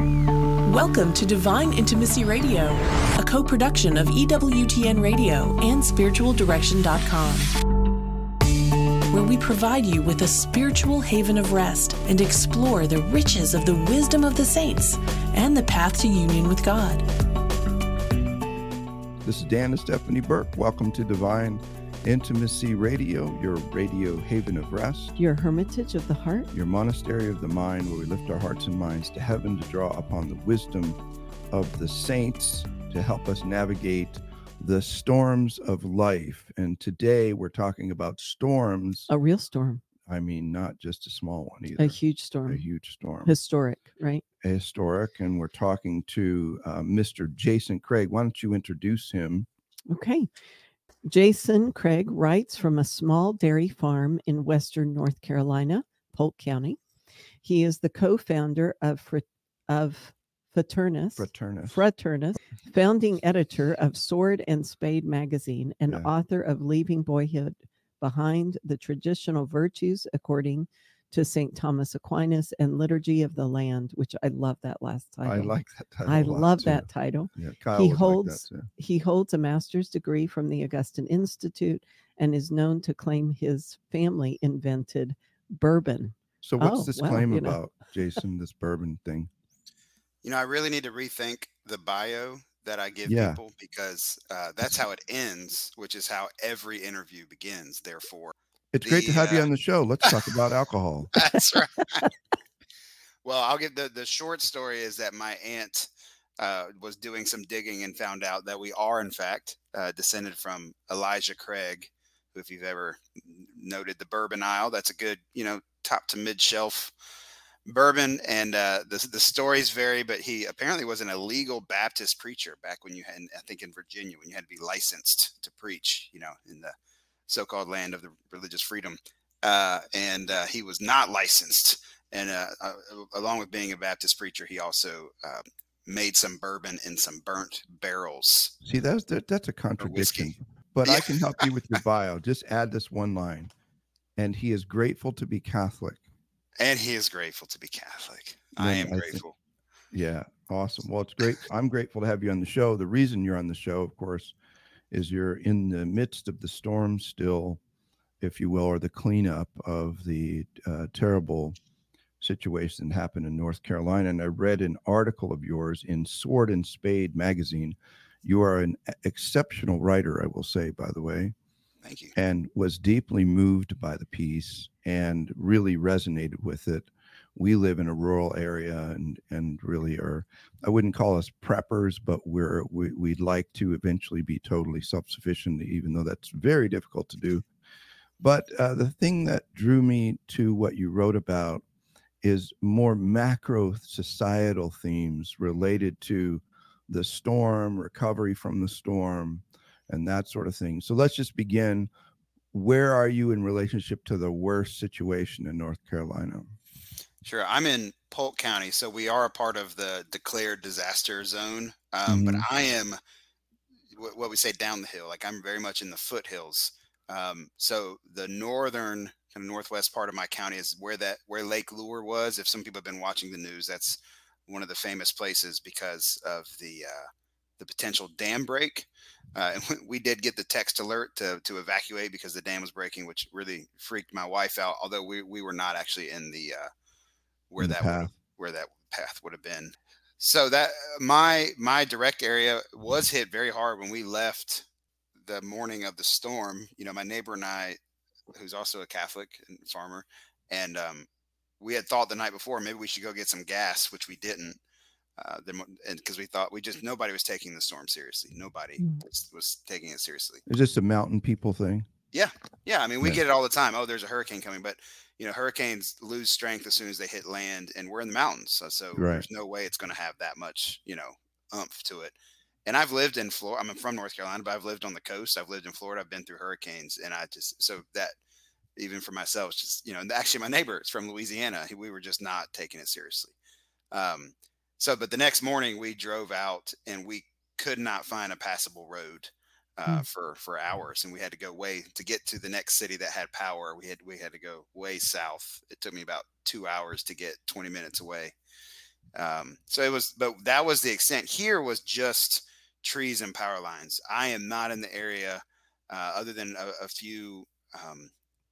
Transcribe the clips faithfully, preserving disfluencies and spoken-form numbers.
Welcome to Divine Intimacy Radio, a co-production of E W T N Radio and spiritual direction dot com, where we provide you with a spiritual haven of rest and explore the riches of the wisdom of the saints and the path to union with God. This is Dan and Stephanie Burke. Welcome to Divine Intimacy Radio, your radio haven of rest, your hermitage of the heart, your monastery of the mind, where we lift our hearts and minds to heaven to draw upon the wisdom of the saints to help us navigate the storms of life. And today we're talking about storms. A real storm. I mean, not just a small one either. A huge storm. A huge storm. Historic, right? Historic. And we're talking to uh, Mister Jason Craig. Why don't you introduce him? Okay. Jason Craig writes from a small dairy farm in western North Carolina, Polk County. He is the co-founder of Fr- of Fraternus, Fraternus, Fraternus, founding editor of Sword and Spade magazine, and yeah. author of Leaving Boyhood Behind: The Traditional Virtues According to Saint Thomas Aquinas and Liturgy of the Land, which I love that last title. I like that title. I a lot love too. that title. Yeah, Kyle he would holds like that too. he holds a master's degree from the Augustine Institute and is known to claim his family invented bourbon. So what's Oh, this well, claim you know. about, Jason, this bourbon thing? You know, I really need to rethink the bio that I give Yeah. people, because uh, that's how it ends, which is how every interview begins. Therefore, It's great to the, have you uh, on the show. Let's talk about alcohol. that's right. Well, I'll give the, the short story is that my aunt uh, was doing some digging and found out that we are, in fact, uh, descended from Elijah Craig, who, if you've ever noted the Bourbon Isle, that's a good, you know, top to mid shelf bourbon. And uh, the, the stories vary, but he apparently was an illegal Baptist preacher back when you had, I think in Virginia, when you had to be licensed to preach, you know, in the so-called land of the religious freedom. Uh, and uh, he was not licensed. And uh, uh, along with being a Baptist preacher, he also uh, made some bourbon in some burnt barrels. See, that's that, that's a contradiction. whiskey. But Yeah. I can help you with your bio. Just add this one line. And he is grateful to be Catholic. And he is grateful to be Catholic. I Yeah, am I think- grateful. Yeah, awesome. Well, it's great. I'm grateful to have you on the show. The reason you're on the show, of course, is you're in the midst of the storm still, if you will, or the cleanup of the uh, terrible situation that happened in North Carolina. And I read an article of yours in Sword and Spade magazine. You are an exceptional writer, I will say, by the way, Thank you. and was deeply moved by the piece and really resonated with it. We live in a rural area and and really are, I wouldn't call us preppers, but we're we, we'd like to eventually be totally self-sufficient, even though that's very difficult to do. But uh, the thing that drew me to what you wrote about is more macro societal themes related to the storm, recovery from the storm, and that sort of thing. So let's just begin. Where are you in relationship to the worst situation in North Carolina? Sure. I'm in Polk County, so we are a part of the declared disaster zone. Um, But Mhm. I am wh- what we say down the hill. Like, I'm very much in the foothills. Um, so the northern kind of northwest part of my county is where that where Lake Lure was. If some people have been watching the news, that's one of the famous places because of the uh, the potential dam break. Uh, and we- we did get the text alert to to evacuate because the dam was breaking, which really freaked my wife out. Although we we were not actually in the uh, where In the that would, path. where that path would have been. So that my my direct area was hit very hard when we left the morning of the storm. You know, my neighbor and I, who's also a Catholic and farmer, and um, we had thought the night before maybe we should go get some gas, which we didn't. Uh, then, and because we thought we just nobody was taking the storm seriously. Nobody Mm. was, was taking it seriously. Is this a mountain people thing? Yeah. I mean, we Yeah. get it all the time. Oh, there's a hurricane coming, but you know, hurricanes lose strength as soon as they hit land, and we're in the mountains, so, so Right. there's no way it's going to have that much, you know, oomph to it. And I've lived in Florida. I'm from North Carolina, but I've lived on the coast. I've lived in Florida. I've been through hurricanes, and I just so that even for myself, it's just you know, and actually my neighbor is from Louisiana. He- We were just not taking it seriously. Um, so, but the next morning we drove out, and we could not find a passable road uh, Mm. for for hours, and we had to go way to get to the next city that had power. We had we had to go way south. It took me about two hours to get twenty minutes away, Um, so it was, but that was the extent. Here was just trees and power lines. I am not in the area, uh, other than a, a few um,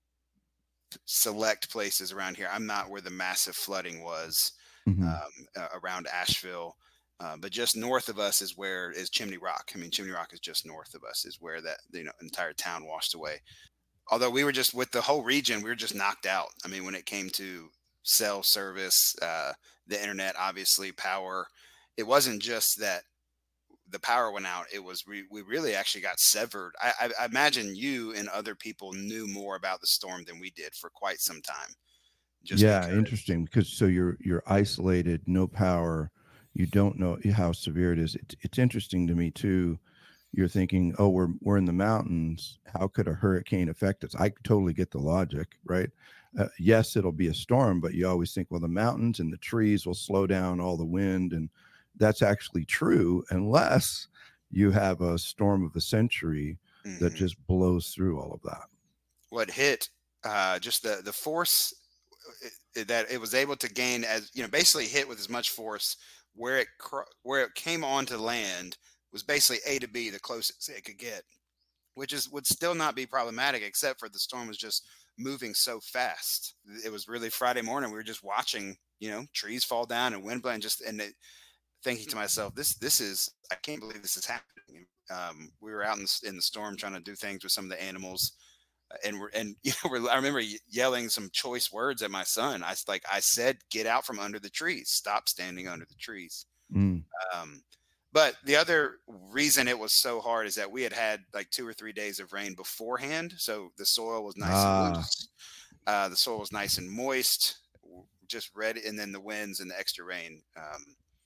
select places around here. I'm not where the massive flooding was Hmm. um, uh, around Asheville. Uh, but just north of us is where is Chimney Rock. I mean, Chimney Rock is just north of us, is where that, you know, entire town washed away. Although we were just, with the whole region, we were just knocked out. I mean, when it came to cell service, uh, the internet, obviously power, it wasn't just that the power went out. It was, we, we really actually got severed. I, I, I imagine you and other people knew more about the storm than we did for quite some time. Just Yeah, because. interesting, because so you're you're isolated, no power, you don't know how severe it is. It's it's interesting to me too. You're thinking, oh, we're we're in the mountains. How could a hurricane affect us? I totally get the logic, right? Uh, yes, it'll be a storm, but you always think, well, the mountains and the trees will slow down all the wind, and that's actually true unless you have a storm of the century that Mhm. just blows through all of that. What hit, uh, just the the force it, that it was able to gain, as you know, basically hit with as much force where it cr- where it came onto land, was basically A to B, the closest it could get, which is would still not be problematic, except for the storm was just moving so fast. It was really Friday morning. We were just watching, you know, trees fall down and wind blow, and just and it, thinking to myself, this this is, I can't believe this is happening. Um, we were out in the, in the storm trying to do things with some of the animals, uh, and we're and you know we're, I remember yelling some choice words at my son. I like I said, get out from under the trees, stop standing under the trees. Mm. Um, but the other reason it was so hard is that we had had like two or three days of rain beforehand, so the soil was nice and Ah, loose. Uh, the soil was nice and moist, just ready, and then the winds and the extra rain um,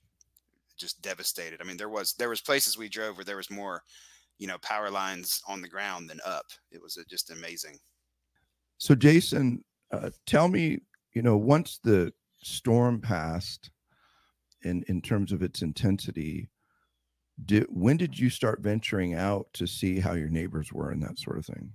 just devastated. I mean, there was there was places we drove where there was more, you know, power lines on the ground than up. It was uh, just amazing. so Jason, uh, tell me, you know, once the storm passed, in in terms of its intensity, did when did you start venturing out to see how your neighbors were and that sort of thing?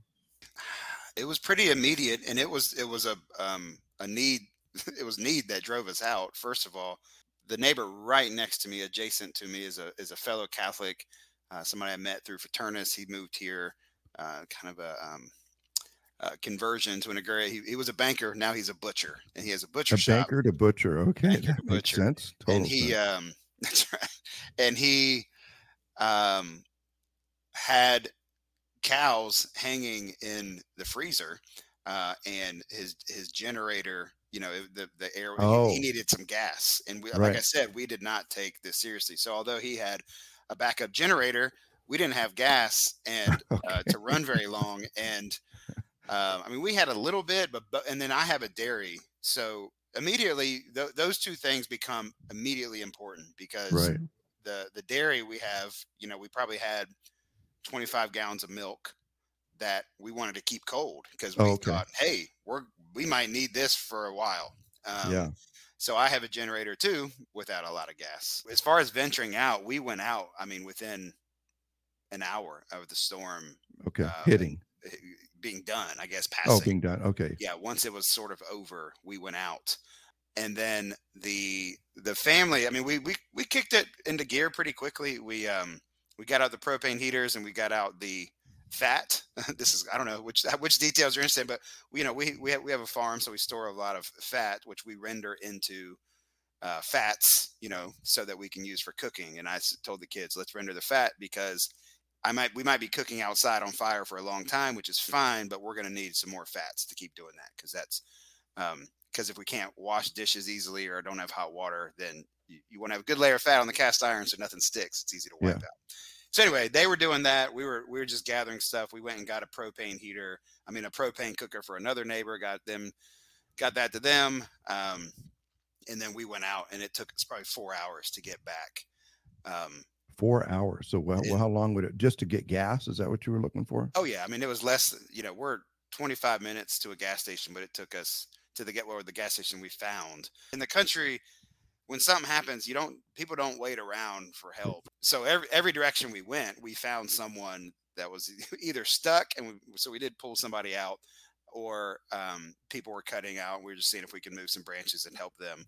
It was pretty immediate, and it was it was a um, a need. It was need that drove us out. First of all, the neighbor right next to me, adjacent to me, is a is a fellow Catholic, uh, somebody I met through Fraternus. He moved here, uh, kind of a um, uh, conversion to an agrarian. He, he was a banker. Now he's a butcher, and he has a butcher A shop. banker to butcher. Okay, Banker that to makes butcher, sense. and Total he sense. um, that's right, and he um, had cows hanging in the freezer, uh, and his his generator. You know, it- the the air. He, he Oh, needed some gas, and we, like I right. said, we did not take this seriously. So although he had a backup generator, we didn't have gas and uh, Okay. to run very long. And um, I mean, we had a little bit, but, but and then I have a dairy, so immediately th- those two things become immediately important because Right. Mhm. the the dairy we have, you know, we probably had twenty-five gallons of milk that we wanted to keep cold because Oh, we okay. thought, hey, we're we might need this for a while. Um, Yeah. so I have a generator too without a lot of gas. As far as venturing out, we went out. I mean, within an hour of the storm Okay. uh, Hitting. eh, being done, I guess Oh, passing. being done. Okay. Yeah, once it was sort of over, we went out. And then the the family, I mean, we we we kicked it into gear pretty quickly. We um we got out the propane heaters and we got out the fat. This is, I don't know which which details you're interested in, but you know, we we have, we have a farm, so we store a lot of fat, which we render into uh, fats, you know, so that we can use for cooking. And I s- told the kids, let's render the fat because I might we might be cooking outside on fire for a long time, which is fine, but we're going to need some more fats to keep doing that because that's um, because if we can't wash dishes easily or don't have hot water, then you, you want to have a good layer of fat on the cast iron so nothing sticks. It's easy to wipe Yeah. out. So anyway, they were doing that. We were we were just gathering stuff. We went and got a propane heater. I mean, a propane cooker for another neighbor. Got them, got that to them, um, and then we went out. And it took us probably four hours to get back. Um, Four hours. So, well, it, well, how long would it just to get gas? Is that what you were looking for? oh yeah, I mean it was less. You know, we're twenty-five minutes to a gas station, but it took us to the get where the gas station we found in the country. When something happens, you don't people don't wait around for help. So every every direction we went, we found someone that was either stuck, and we, so we did pull somebody out, or um, people were cutting out. We were just seeing if we could move some branches and help them.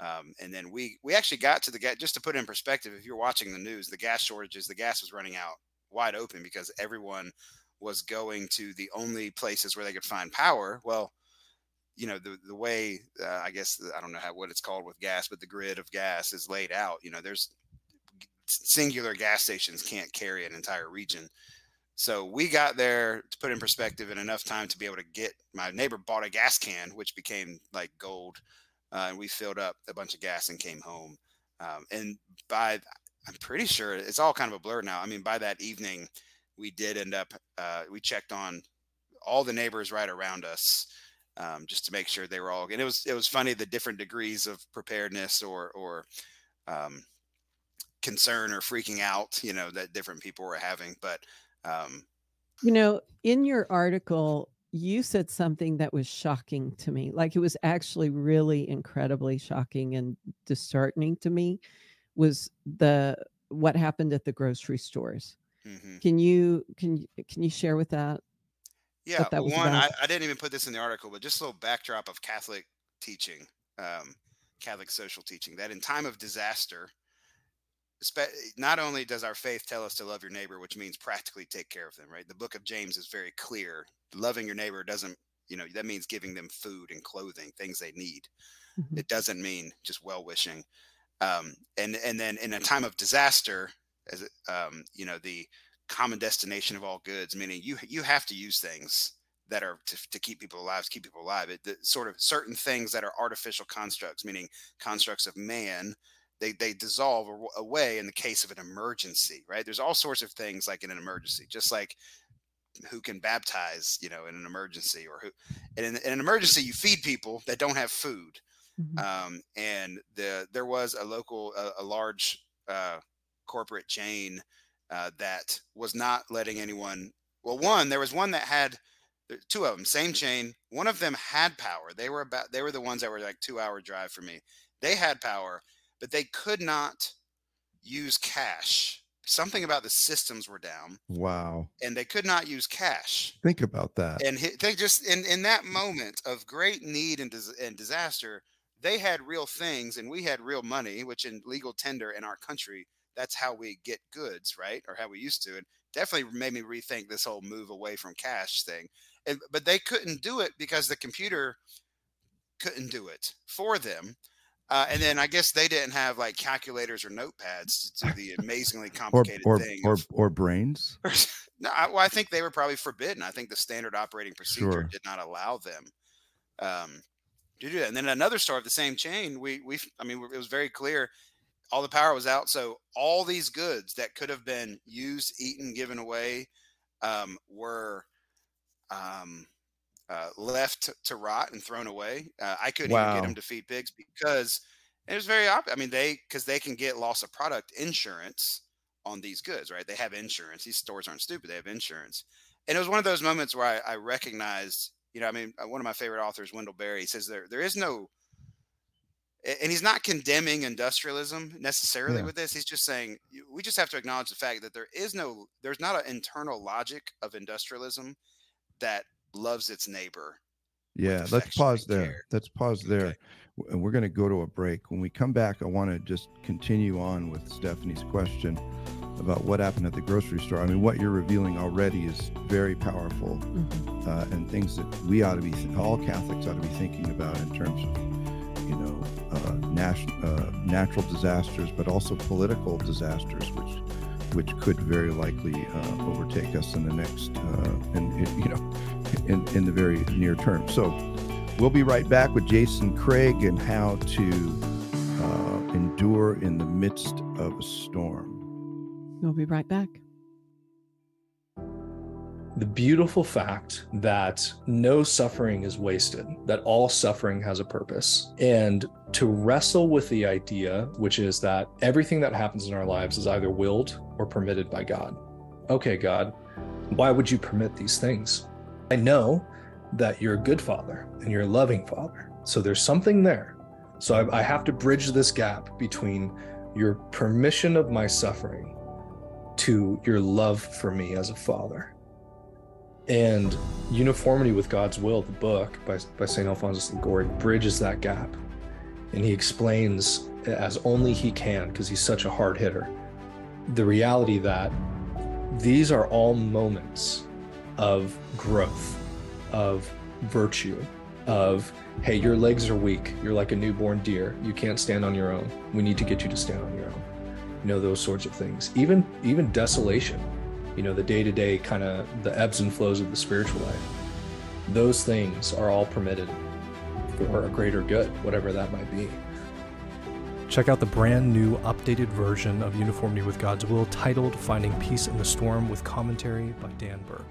Um, and then we we actually got to the gas, just to put it in perspective, if you're watching the news, the gas shortages, the gas was running out wide open because everyone was going to the only places where they could find power. Well, you know, the the way, uh, I guess, I don't know how what it's called with gas, but the grid of gas is laid out. You know, there's singular gas stations can't carry an entire region. So we got there, to put in perspective, in enough time to be able to get, my neighbor bought a gas can, which became like gold. Uh, and we filled up a bunch of gas and came home. Um, and by, I'm pretty sure it's all kind of a blur now. I mean, by that evening, we did end up, uh, we checked on all the neighbors right around us, um, just to make sure they were all, and it was, it was funny, the different degrees of preparedness or, or um, concern or freaking out, you know, that different people were having. But, um, you know, in your article, you said something that was shocking to me. Like, it was actually really incredibly shocking and disheartening to me, was the what happened at the grocery stores. Mm-hmm. Can you can can you share with that? Yeah, that was one, I, I didn't even put this in the article, but just a little backdrop of Catholic teaching, um, Catholic social teaching, that in time of disaster, not only does our faith tell us to love your neighbor, which means practically take care of them, right? The book of James is very clear. Loving your neighbor doesn't, you know, that means giving them food and clothing, things they need. Mm-hmm. It doesn't mean just well-wishing. Um, and, and then in a time of disaster, as um, you know, the common destination of all goods, meaning you, you have to use things that are to, to keep people alive, to keep people alive. It, the, sort of certain things that are artificial constructs, meaning constructs of man, They, they dissolve away in the case of an emergency, right? There's all sorts of things like in an emergency, just like who can baptize, you know, in an emergency, or who, and in, in an emergency, you feed people that don't have food. Mm-hmm. Um, and the, there was a local, a, a large uh, corporate chain uh, that was not letting anyone, well, one, there was one that had two of them, same chain. One of them had power. They were about, they were the ones that were like two hour drive for me. They had power, but they could not use cash. Something about the systems were down. Wow. And they could not use cash. Think about that. And they just, in, in that moment of great need and, dis- and disaster, they had real things and we had real money, which in legal tender in our country, that's how we get goods, right? Or how we used to. It definitely made me rethink this whole move away from cash thing. And, but they couldn't do it because the computer couldn't do it for them. Uh, and then I guess they didn't have like calculators or notepads to do the amazingly complicated or, or, thing. Or, of, or brains. no, I, well, I think they were probably forbidden. I think the standard operating procedure Sure. did not allow them um, to do that. And then another store of the same chain, we, we, I mean, it was very clear. All the power was out. So all these goods that could have been used, eaten, given away um, were um, uh, left to, to rot and thrown away. Uh, I couldn't Wow. even get them to feed pigs because it was very obvious. I mean, they, because they can get loss of product insurance on these goods, right? They have insurance. These stores aren't stupid. They have insurance. And it was one of those moments where I, I recognized, you know, I mean, one of my favorite authors, Wendell Berry, says there there is no, and he's not condemning industrialism necessarily yeah. with this. He's just saying we just have to acknowledge the fact that there is no, there's not an internal logic of industrialism that loves its neighbor. Yeah, let's pause there. Care. Let's pause there. Okay. And we're going to go to a break. When we come back, I want to just continue on with Stephanie's question about what happened at the grocery store. I mean, what you're revealing already is very powerful, mm-hmm. uh, and things that we ought to be, all Catholics ought to be thinking about in terms of, you know, uh, nat- uh, natural disasters, but also political disasters, which which could very likely uh, overtake us in the next, uh, in, in, you know, in, in the very near term. So we'll be right back with Jason Craig and how to uh, endure in the midst of a storm. We'll be right back. The beautiful fact that no suffering is wasted, that all suffering has a purpose, and to wrestle with the idea, which is that everything that happens in our lives is either willed or permitted by God. Okay, God, why would you permit these things? I know that you're a good father and you're a loving father. So there's something there. So I, I have to bridge this gap between your permission of my suffering to your love for me as a father. And Uniformity with God's Will, the book by, by Saint Alphonsus Liguori, bridges that gap. And he explains, as only he can, because he's such a hard hitter, the reality that these are all moments of growth, of virtue, of, hey, your legs are weak. You're like a newborn deer. You can't stand on your own. We need to get you to stand on your own. You know, those sorts of things. Even, even desolation, you know, the day-to-day kind of the ebbs and flows of the spiritual life. Those things are all permitted for a greater good, whatever that might be. Check out the brand new updated version of Uniformity with God's Will titled Finding Peace in the Storm with commentary by Dan Burke.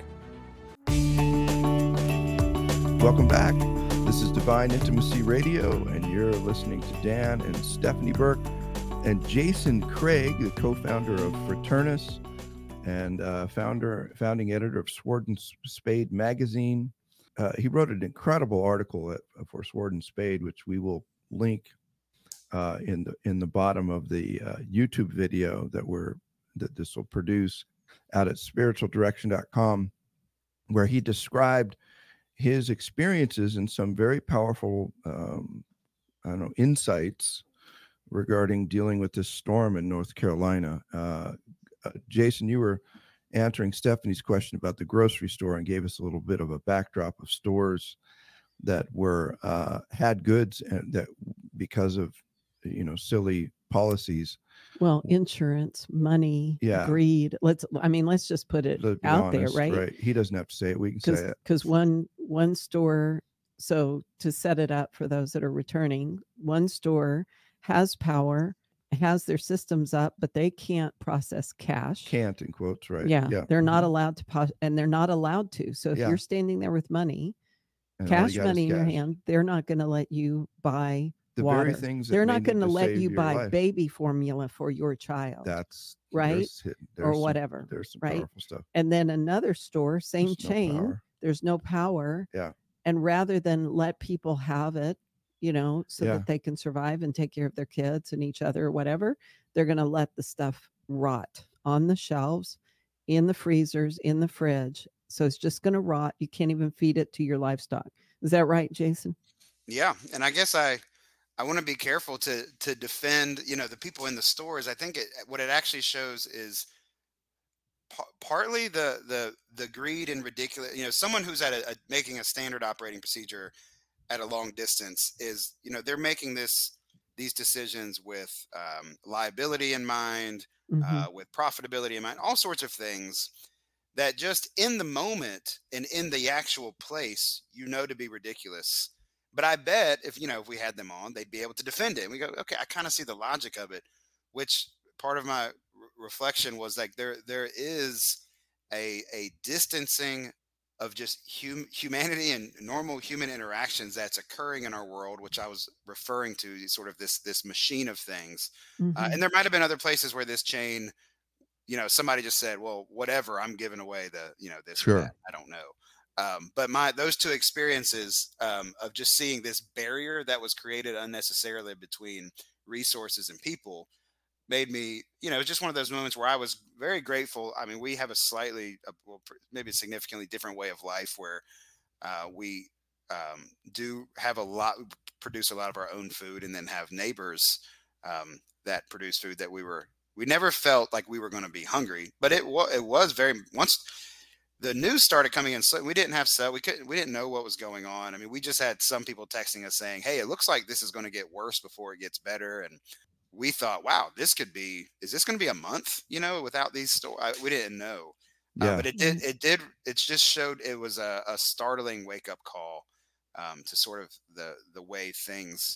Welcome back. This is Divine Intimacy Radio, and you're listening to Dan and Stephanie Burke and Jason Craig, the co-founder of Fraternus and uh, founder, founding editor of Sword and Spade magazine. Uh, he wrote an incredible article at, for Sword and Spade, which we will link uh, in the in the bottom of the uh, YouTube video that we're that this will produce out at spiritual direction dot com, where he described his experiences and some very powerful, um, I don't know, insights regarding dealing with this storm in North Carolina. Uh, uh, Jason, you were answering Stephanie's question about the grocery store and gave us a little bit of a backdrop of stores that were uh, had goods and that because of, you know, silly policies. Well, insurance, money, yeah. greed. Let's, I mean, let's just put it Let's be out honest, there, right? Right. He doesn't have to say it. We can say it. Because one, one store, so to set it up for those that are returning, one store has power, has their systems up, but they can't process cash. Can't in quotes, right? Yeah. Yeah. They're not Mhm. allowed to, po- and they're not allowed to. So if Yeah. you're standing there with money, And all you cash got is money in your cash. hand, they're not going to let you buy The water. very things that They're may not need going to to let save you your buy life. baby formula for your child. That's right? there's hit- or there's some- whatever. There's some right? powerful stuff. And then another store, same There's no chain, power. there's no power. Yeah. And rather than let people have it, you know, so Yeah. that they can survive and take care of their kids and each other or whatever, they're going to let the stuff rot on the shelves, in the freezers, in the fridge. So it's just going to rot. You can't even feed it to your livestock. Is that right, Jason? Yeah, and I guess I I want to be careful to to defend, you know, the people in the stores. I think it what it actually shows is pa- partly the the the greed and ridiculous, you know, someone who's at a, a making a standard operating procedure at a long distance is, you know, they're making this these decisions with um, liability in mind, Mhm. uh, with profitability in mind, all sorts of things that just in the moment and in the actual place, you know, to be ridiculous. But I bet if, you know, if we had them on, they'd be able to defend it. And we go, okay, I kind of see the logic of it, which part of my re- reflection was like, there, there is a, a distancing of just hum- humanity and normal human interactions that's occurring in our world, which I was referring to, sort of this, this machine of things. Uh, Mhm. and there might've been other places where this chain, you know, somebody just said, well, whatever, I'm giving away the, you know, this or Sure. that. I don't know. Um, but my, those two experiences um, of just seeing this barrier that was created unnecessarily between resources and people made me, you know, just one of those moments where I was very grateful. I mean, we have a slightly, uh, well, pr- maybe a significantly different way of life where uh, we um, do have a lot, produce a lot of our own food and then have neighbors um, that produce food that we were, we never felt like we were going to be hungry, but it was, it was very, once the news started coming in, so we didn't have so we couldn't, we didn't know what was going on. I mean, we just had some people texting us saying, hey, it looks like this is going to get worse before it gets better. And we thought, wow, this could be, is this going to be a month, you know, without these stores? We didn't know. Uh, Yeah. but it did, it did, it just showed, it was a, a startling wake up call um, to sort of the, the way things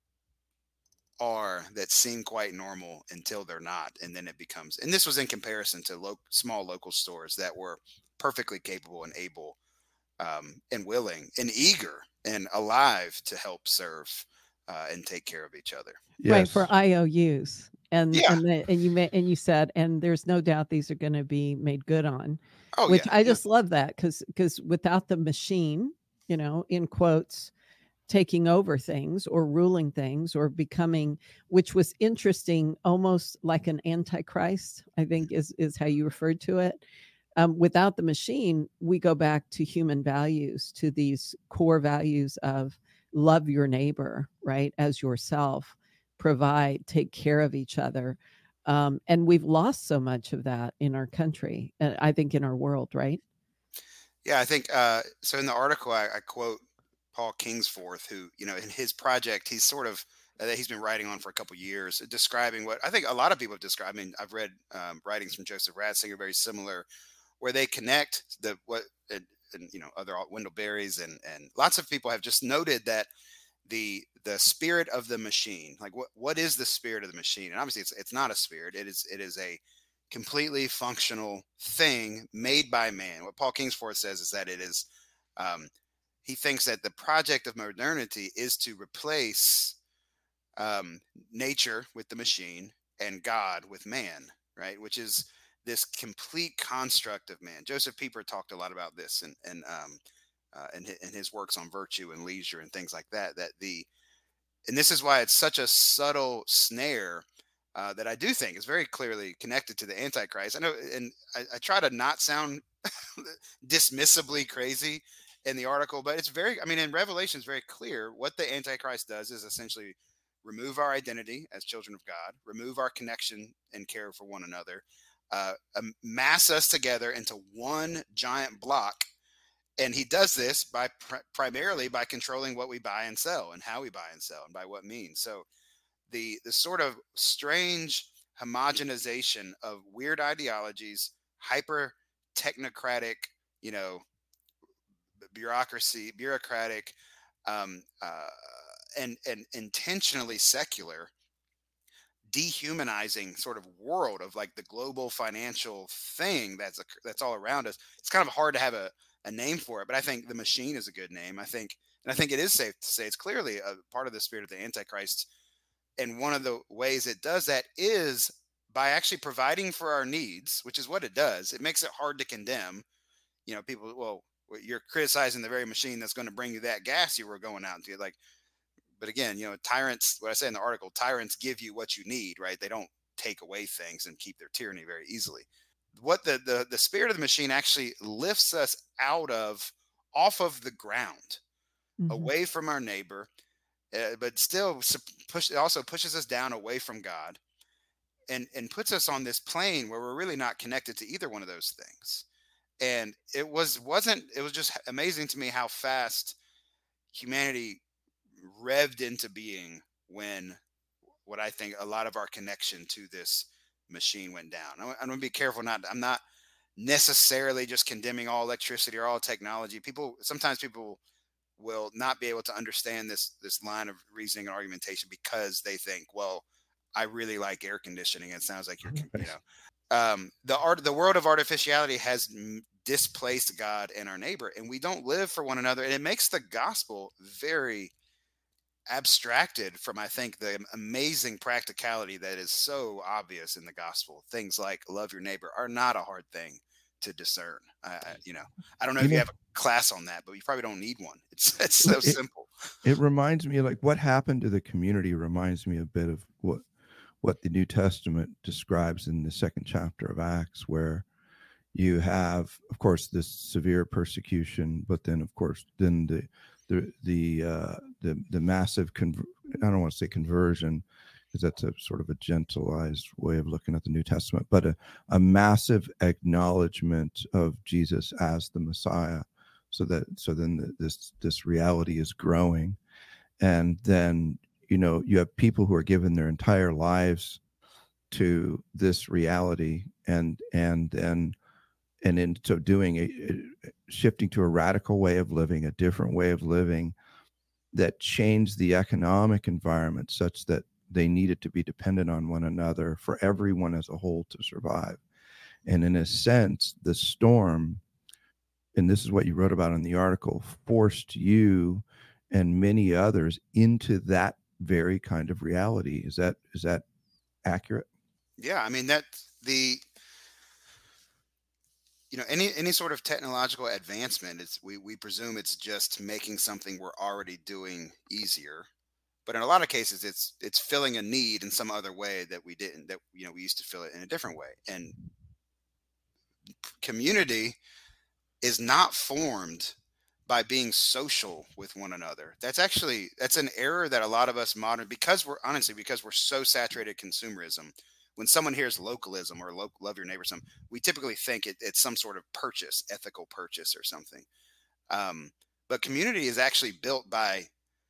are that seem quite normal until they're not. And then it becomes, and this was in comparison to lo- small local stores that were perfectly capable and able um, and willing and eager and alive to help serve uh, and take care of each other. Right, Yes. for I O Us. And Yeah. and the, and you may, and you said, and there's no doubt these are going to be made good on, Oh, which yeah. I Yeah. just love that because because without the machine, you know, in quotes, taking over things or ruling things or becoming, which was interesting, almost like an antichrist, I think is is how you referred to it. Um, without the machine, we go back to human values, to these core values of love your neighbor, right, as yourself, provide, take care of each other. Um, and we've lost so much of that in our country, and I think in our world, right? Yeah, I think uh, so. In the article, I, I quote Paul Kingsforth, who, you know, in his project, he's sort of uh, that he's been writing on for a couple years, describing what I think a lot of people have described. I mean, I've read um, writings from Joseph Ratzinger, very similar, where they connect the what and, and you know other Wendell Berries and and lots of people have just noted that the the spirit of the machine, like what what is the spirit of the machine? And obviously, it's it's not a spirit. It is it is a completely functional thing made by man. What Paul Kingsforth says is that it is, um, he thinks that the project of modernity is to replace um, nature with the machine and God with man, right? Which is this complete construct of man. Joseph Pieper talked a lot about this and, and, um, uh, in, in his works on virtue and leisure and things like that, that the, and this is why it's such a subtle snare uh, that I do think is very clearly connected to the Antichrist. I know, and I, I try to not sound dismissively crazy in the article, but it's very, I mean, in Revelation, it's very clear what the Antichrist does is essentially remove our identity as children of God, remove our connection and care for one another, uh, mass us together into one giant block. And he does this by pr- primarily by controlling what we buy and sell and how we buy and sell and by what means. So the the sort of strange homogenization of weird ideologies, hyper technocratic, you know, bureaucracy, bureaucratic, um, uh, and and intentionally secular, dehumanizing sort of world of like the global financial thing that's a, that's all around us. It's kind of hard to have a, a name for it, but I think the machine is a good name. I think, and I think it is safe to say it's clearly a part of the spirit of the Antichrist. And one of the ways it does that is by actually providing for our needs, which is what it does. It makes it hard to condemn. You know, people, well, you're criticizing the very machine that's going to bring you that gas you were going out into. Like, but again, you know, tyrants, what I say in the article, tyrants give you what you need, right? They don't take away things and keep their tyranny very easily. What the, the, the spirit of the machine actually lifts us out of, off of the ground, mm-hmm. away from our neighbor, uh, but still push, it also pushes us down away from God and, and puts us on this plane where we're really not connected to either one of those things. And it was, wasn't, it was just amazing to me how fast humanity revved into being when what I think a lot of our connection to this machine went down. I'm, I'm going to be careful. Not, I'm not necessarily just condemning all electricity or all technology. People, sometimes people will not be able to understand this, this line of reasoning and argumentation because they think, well, I really like air conditioning. It sounds like you're, you know, um, the art, the world of artificiality has m- displaced God and our neighbor, and we don't live for one another. And it makes the gospel very abstracted from, I think, the amazing practicality that is so obvious in the gospel. Things like love your neighbor are not a hard thing to discern. Uh, you know, I don't know you if know, you have a class on that, but you probably don't need one. It's it's so it, simple. It reminds me, like what happened to the community reminds me a bit of what what the New Testament describes in the second chapter of Acts, where you have, of course, this severe persecution, but then, of course, then the the the uh, the the massive conver- I don't want to say conversion, because that's a sort of a gentilized way of looking at the New Testament, but a, a massive acknowledgement of Jesus as the Messiah, so that so then the, this this reality is growing, and then you know you have people who are given their entire lives to this reality, and and then and in so doing a, a shifting to a radical way of living, a different way of living that changed the economic environment such that they needed to be dependent on one another for everyone as a whole to survive. And in a sense, the storm, and this is what you wrote about in the article, forced you and many others into that very kind of reality. Is that is that accurate? Yeah, I mean, that the you know any any sort of technological advancement is we we presume it's just making something we're already doing easier. But in a lot of cases, it's it's filling a need in some other way that we didn't, that, you know, we used to fill it in a different way. And community is not formed by being social with one another. That's actually, that's an error that a lot of us modern, because we're honestly, because we're so saturated consumerism, when someone hears localism or lo- love your neighbor, some, we typically think it, it's some sort of purchase, ethical purchase or something. Um, but community is actually built by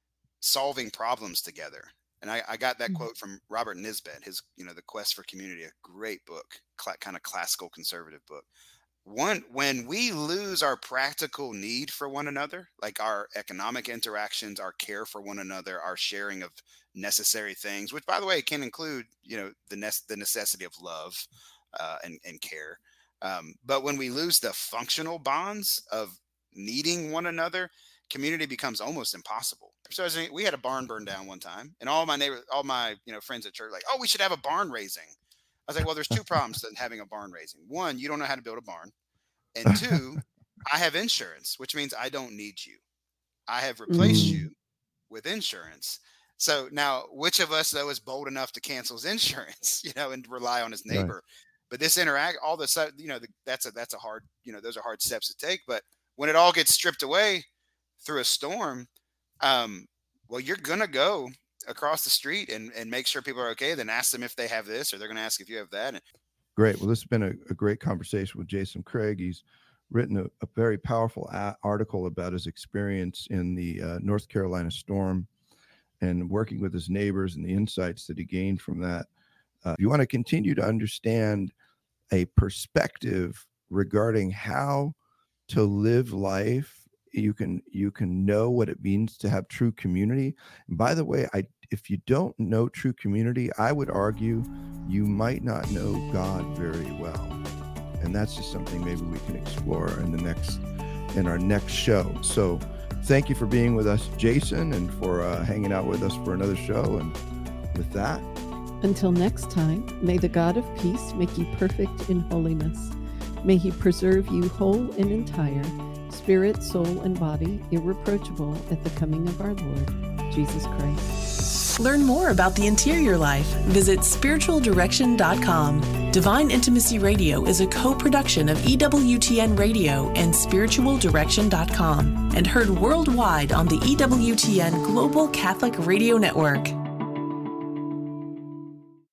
solving problems together. And I, I got that quote from Robert Nisbet, his, you know, The Quest for Community, a great book, cl- kind of classical conservative book. One, when we lose our practical need for one another, like our economic interactions, our care for one another, our sharing of necessary things, which by the way, can include, you know, the ne- the necessity of love uh, and, and care. Um, but when we lose the functional bonds of needing one another, community becomes almost impossible. So as we had a barn burn down one time, and all my neighbors, all my, you know, friends at church, like, oh, we should have a barn raising. I was like, well, there's two problems in having a barn raising. One, you don't know how to build a barn. And two, I have insurance, which means I don't need you. I have replaced Mm. you with insurance. So now, which of us, though, is bold enough to cancel his insurance, you know, and rely on his neighbor? Right. But this interact, all the, you know, the, that's a, that's a hard, you know, those are hard steps to take. But when it all gets stripped away through a storm, um, well, you're going to go across the street and, and make sure people are okay. Then ask them if they have this, or they're going to ask if you have that. And, Great. Well, this has been a, a great conversation with Jason Craig. He's written a, a very powerful a- article about his experience in the uh, North Carolina storm and working with his neighbors and the insights that he gained from that. Uh, if you want to continue to understand a perspective regarding how to live life, you can you can know what it means to have true community. And by the way, I if you don't know true community, I would argue you might not know God very well. And that's just something maybe we can explore in the next in our next show. So thank you for being with us, Jason, and for uh, hanging out with us for another show. And with that, until next time, may the God of peace make you perfect in holiness. May he preserve you whole and entire, spirit, soul, and body, irreproachable at the coming of our Lord, Jesus Christ. Learn more about the interior life. Visit spiritual direction dot com. Divine Intimacy Radio is a co-production of E W T N Radio and spiritual direction dot com and heard worldwide on the E W T N Global Catholic Radio Network.